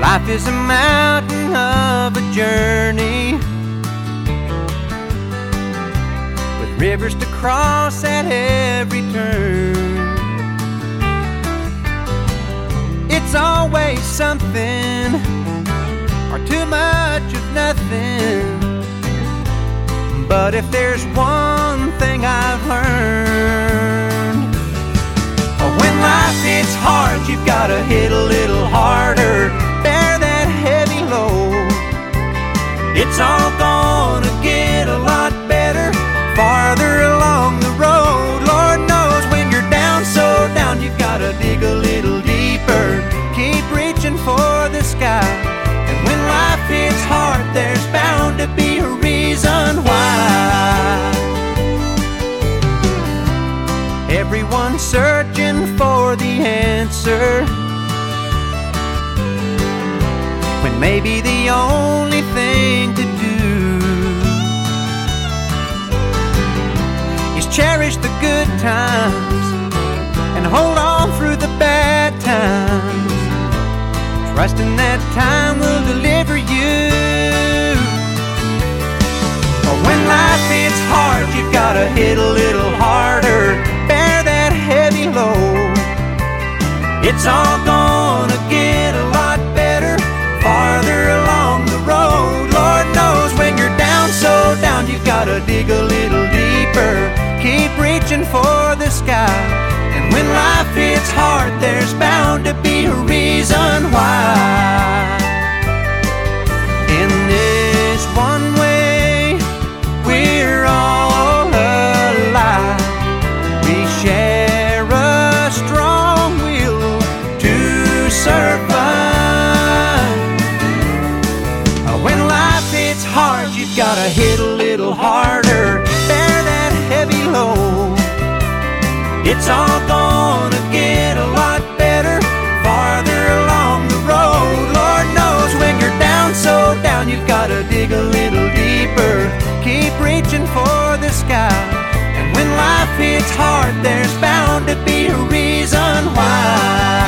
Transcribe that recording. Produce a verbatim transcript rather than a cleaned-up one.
Life is a mountain of a journey, with rivers to cross at every turn. It's always something, or too much of nothing. But if there's one thing I've learned, when life hits hard, you've gotta hit a little harder. Bear that heavy load. It's all gonna get a lot better farther along the road. Lord knows when you're down so down, you've gotta dig a little deeper. Keep reaching for the sky. And when life hits hard, there's bound to be a reason why. Everyone's searching for the answer, when maybe the only thing to do is cherish the good times and hold on through the bad times, trusting that time will deliver you. When life hits hard, you've gotta hit a little harder. Bear that heavy load. It's all gonna get a lot better farther along the road. Lord knows when you're down so down, you've gotta dig a little deeper. Keep reaching for the sky. And when life hits hard, there's bound to be a reason why. In this one way, we're all alive. We share a strong will to survive. When life hits hard, you've gotta hit a little harder. Bear that heavy load. It's all gonna get a lot better farther along the road. Lord knows when you're down so down, you've gotta dig a little deeper. Keep reaching for the sky. And when life hits hard, there's bound to be a reason why.